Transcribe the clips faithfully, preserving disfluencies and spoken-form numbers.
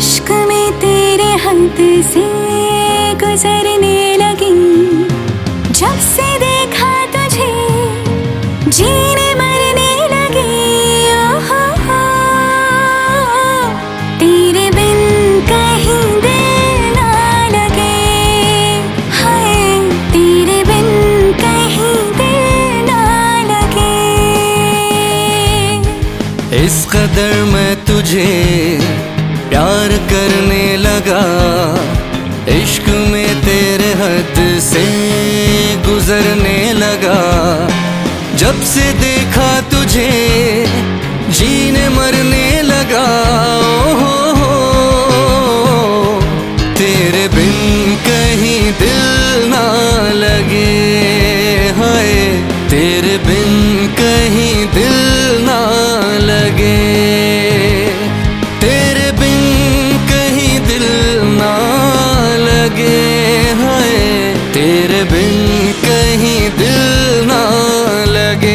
इश्क में तेरे हद से गुजरने लगी, जब से देखा तुझे जीने मरने लगी। ओहो हो, तेरे बिन कहीं दिल ना लगे, हाय तेरे बिन कहीं दिल ना लगे। इस कदर मैं तुझे प्यार करने लगा, इश्क में तेरे हद से गुजरने लगा। जब से देखा तुझे जीने मरने लगा। ओ हो हो, तेरे बिन कहीं दिल ना लगे, हाय तेरे बिन कहीं दिल ना लगे। तेरे बिन कहीं दिल ना लगे, हाय तेरे बिन कहीं दिल ना लगे।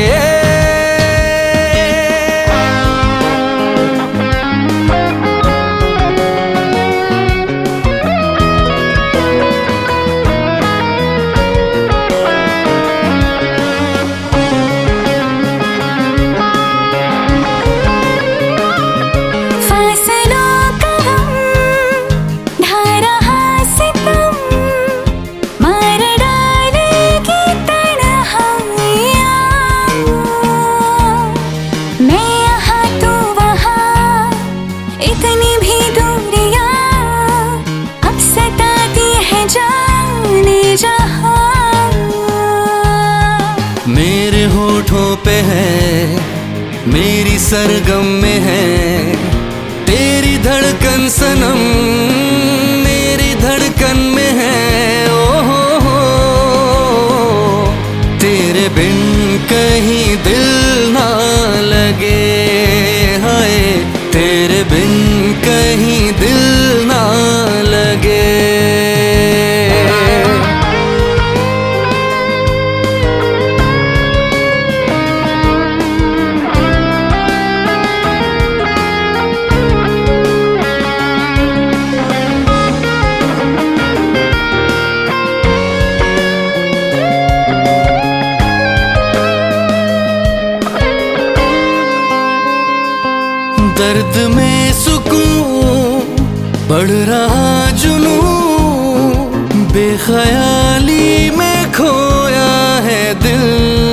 मेरे होठों पे है, मेरी सरगम में है तेरी धड़कन सनम, मेरी धड़कन में है। ओ हो हो, तेरे बिन कहीं दिल ना लगे, हाय तेरे बिन कहीं दिल ना लगे। दर्द में सुकून बढ़ रहा जुनून, बेख्याली में खोया है दिल।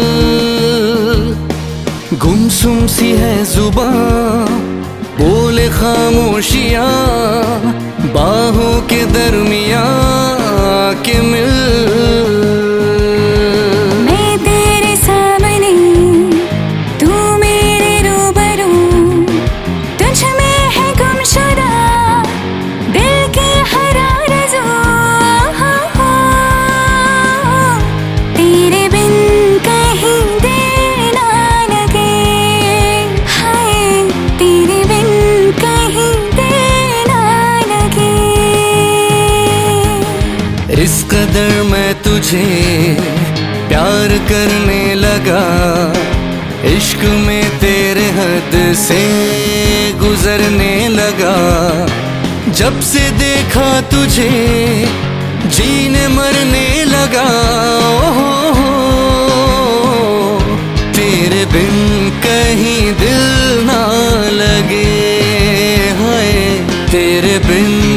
गुमसुम सी है जुबान, बोले खामोशियां, बाहों के दरमियां के मिल। इस कदर मैं तुझे प्यार करने लगा, इश्क में तेरे हद से गुजरने लगा। जब से देखा तुझे जीने मरने लगा। ओ हो हो, तेरे बिन कहीं दिल ना लगे, हाय तेरे बिन